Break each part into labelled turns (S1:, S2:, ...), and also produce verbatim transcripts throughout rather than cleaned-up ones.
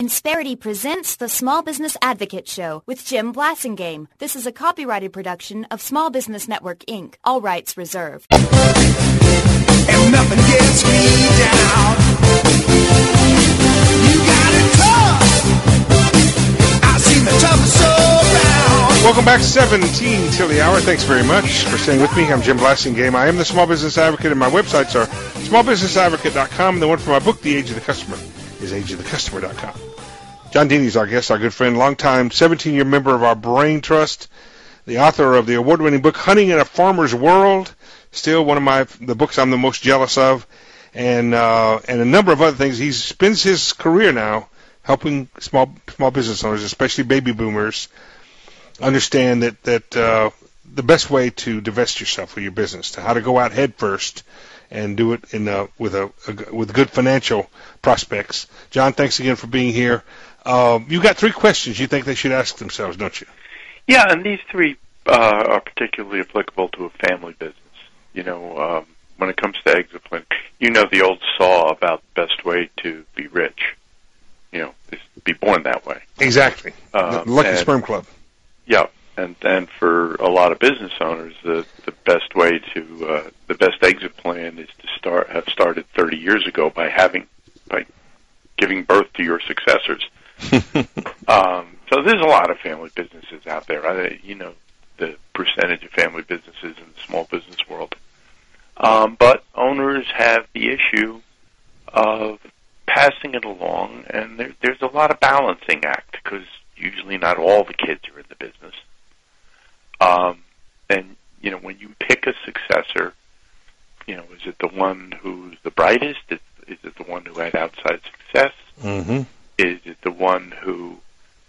S1: Insperity presents the Small Business Advocate Show with Jim Blasingame. This is a copyrighted production of Small Business Network, Incorporated. All rights reserved.
S2: And nothing gets me down. You got it tough. I seen the toughest around.
S3: Welcome back, seventeen till the hour. Thanks very much for staying with me. I'm Jim Blasingame. I am the Small Business Advocate, and my websites are small business advocate dot com, and the one for my book, The Age of the Customer, is age of the customer dot com. John Deeney is our guest, our good friend, longtime seventeen-year member of our Brain Trust, the author of the award-winning book, Hunting in a Farmer's World, still one of my the books I'm the most jealous of, and uh, and a number of other things. He spends his career now helping small small business owners, especially baby boomers, understand that, that uh, the best way to divest yourself of your business, to how to go out head first and do it in a, with a, a with good financial prospects. John, thanks again for being here. Uh, you've got three questions you think they should ask themselves, don't you?
S4: Yeah, and these three uh, are particularly applicable to a family business. You know, um, when it comes to exit plan, you know the old saw about the best way to be rich. You know, is to be born that way.
S3: Exactly.
S4: Um,
S3: the Lucky
S4: and,
S3: Sperm Club.
S4: Yeah, and and for a lot of business owners, the the best way to uh, the best exit plan is to start have started thirty years ago by having by giving birth to your successors. um, so there's a lot of family businesses out there. I, you know, the percentage of family businesses in the small business world. Um, but owners have the issue of passing it along, and there, there's a lot of balancing act because usually not all the kids are in the business. Um, and, you know, when you pick a successor, you know, is it the one who's the brightest? Is, is it the one who had outside success?
S3: Mm-hmm.
S4: Is it the one who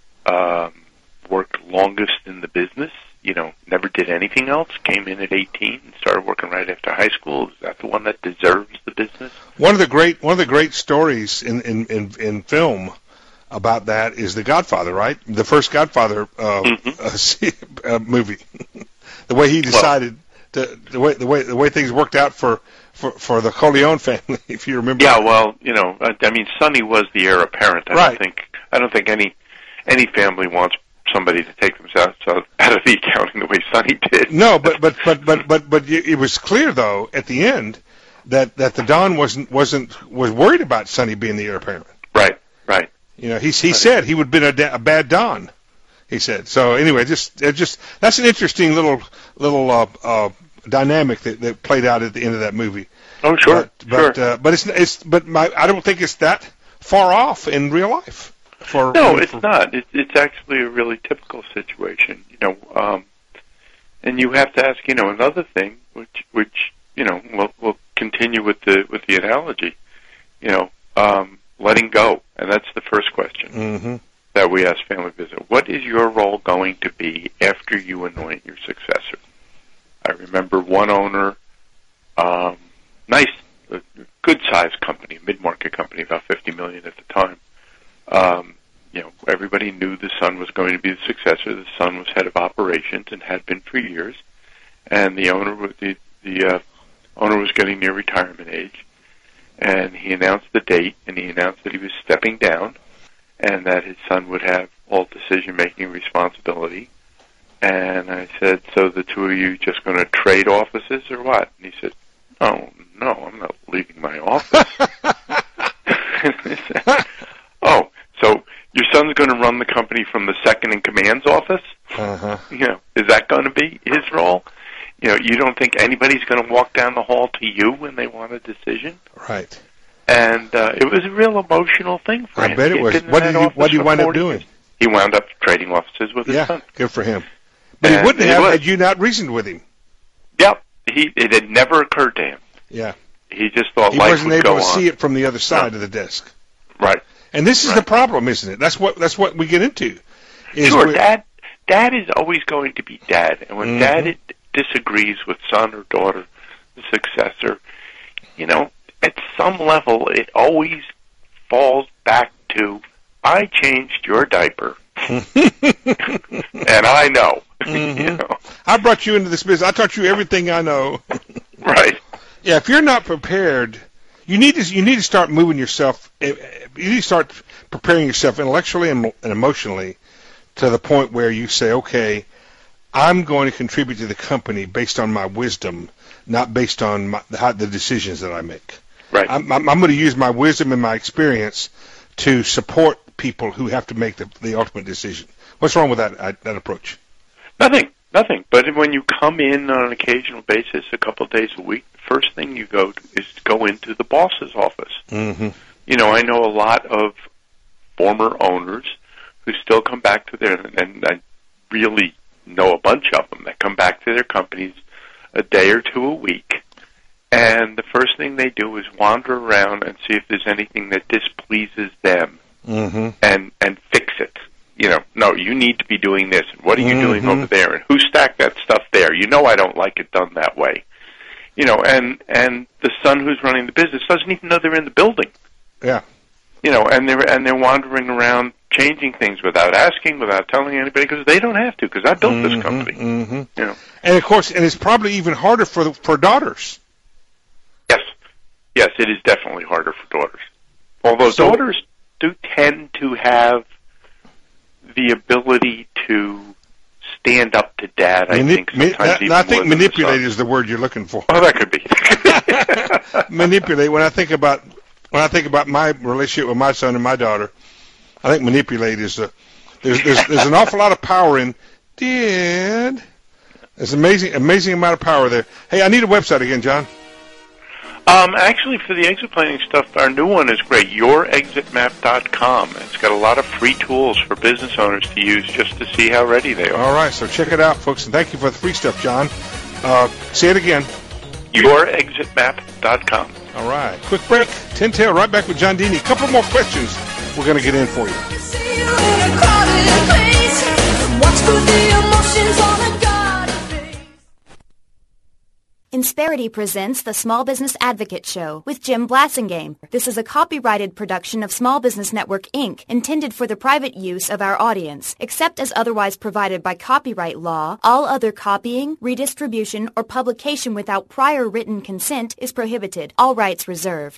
S4: um, worked longest in the business? You know, never did anything else, came in at eighteen and started working right after high school. Is that the one that deserves the business?
S3: One of the great one of the great stories in in, in, in film about that is The Godfather, right? The first Godfather uh, mm-hmm. uh, movie. The way he decided well, to the way the way the way things worked out for, for, for the Corleone family, if you remember.
S4: Yeah, well, you know, I, I mean, Sonny was the heir apparent. I
S3: right.
S4: don't think I don't think any any family wants somebody to take themselves out of the accounting the way Sonny did.
S3: No, but but but but but but it was clear though at the end that, that the Don wasn't wasn't was worried about Sonny being the heir apparent.
S4: Right, right.
S3: You know, he he said he would have been a, da- a bad Don. He said so. Anyway, just it just that's an interesting little little uh, uh, dynamic that, that played out at the end of that movie.
S4: Oh, sure,
S3: but but,
S4: sure.
S3: Uh, but it's it's but my I don't think it's that far off in real life. For,
S4: no,
S3: for,
S4: it's not. It, it's actually a really typical situation, you know. Um, and you have to ask, you know, another thing, which, which you know, we'll, we'll continue with the with the analogy, you know, um, letting go, and that's the first question
S3: mm-hmm.
S4: that we ask family business. What is your role going to be after you anoint your successor? I remember one owner, um, nice, good-sized company, mid-market company, about fifty million dollars at the time. Um, you know, everybody knew the son was going to be the successor. The son was head of operations and had been for years. And the owner, was the the uh, owner was getting near retirement age, and he announced the date, and he announced that he was stepping down, and that his son would have all decision-making responsibility. And I said, "So the two of you just going to trade offices or what?" And he said, "Oh no, I'm not leaving my office." Oh, so your son's going to run the company from the second in command's office?
S3: Uh-huh.
S4: You know, is that going to be his role? You know, you don't think anybody's going to walk down the hall to you when they want a decision?
S3: Right.
S4: And uh, it was a real emotional thing for
S3: I
S4: him.
S3: I bet it was. What did you What did you wind up doing?
S4: Years. He wound up trading offices with his
S3: yeah,
S4: son.
S3: Good for him. But
S4: and
S3: he wouldn't
S4: it
S3: have
S4: was.
S3: had you not reasoned with him.
S4: Yep. He it had never occurred to him.
S3: Yeah.
S4: He just thought
S3: he
S4: life
S3: wasn't
S4: would
S3: able
S4: go
S3: to
S4: on.
S3: see it from the other side
S4: no.
S3: of the desk.
S4: Right.
S3: And this is
S4: right.
S3: the problem, isn't it? That's what that's what we get into. Is
S4: sure, dad. Dad is always going to be dad, and when mm-hmm. dad it disagrees with son or daughter, the successor, you know, at some level, it always falls back to, I changed your diaper, and I know.
S3: Mm-hmm.
S4: You know.
S3: I brought you into this business. I taught you everything I know.
S4: Right.
S3: Yeah, if you're not prepared, you need to you need to start moving yourself. You need to start preparing yourself intellectually and, and emotionally to the point where you say, okay, I'm going to contribute to the company based on my wisdom, not based on my, how, the decisions that I make.
S4: Right.
S3: I'm, I'm, I'm going to use my wisdom and my experience to support people who have to make the, the ultimate decision. What's wrong with that that approach?
S4: Nothing, nothing. But when you come in on an occasional basis, a couple of days a week, the first thing you go to is to go into the boss's office.
S3: Mm-hmm.
S4: You know, I know a lot of former owners who still come back to their, and I really know a bunch of them that come back to their companies a day or two a week, and the first thing they do is wander around and see if there's anything that displeases them,
S3: mm-hmm.
S4: and and fix it. You know, no, you need to be doing this, and what are you
S3: mm-hmm.
S4: doing over there, and who stacked that stuff there? You know I don't like it done that way. You know, and and the son who's running the business doesn't even know they're in the building.
S3: Yeah.
S4: You know, and they're and they're wandering around changing things without asking, without telling anybody, because they don't have to, because I built
S3: mm-hmm,
S4: this company.
S3: Mm-hmm.
S4: You know,
S3: and of course, and it's probably even harder for the, for daughters.
S4: Yes, yes, it is definitely harder for daughters. Although
S3: so,
S4: daughters do tend to have the ability to stand up to dad. I
S3: manip-
S4: think sometimes
S3: that,
S4: even
S3: I think
S4: more than
S3: manipulate
S4: the
S3: is the word you're looking for.
S4: Oh, that could be.
S3: Manipulate. When I think about when I think about my relationship with my son and my daughter, I think manipulate is a there's there's, there's an awful lot of power in dad. There's amazing amazing amount of power there. Hey, I need a website again, John.
S4: Um, actually, for the exit planning stuff, our new one is great, your exit map dot com. It's got a lot of free tools for business owners to use just to see how ready they are.
S3: All right, so check it out, folks, and thank you for the free stuff, John. Uh, say it again.
S4: your exit map dot com.
S3: All right, quick break. Tin Tail, right back with John Deeney. A couple more questions we're going to get in for you.
S1: Insperity presents the Small Business Advocate Show with Jim Blasingame. This is a copyrighted production of Small Business Network, Incorporated, intended for the private use of our audience. Except as otherwise provided by copyright law, all other copying, redistribution, or publication without prior written consent is prohibited. All rights reserved.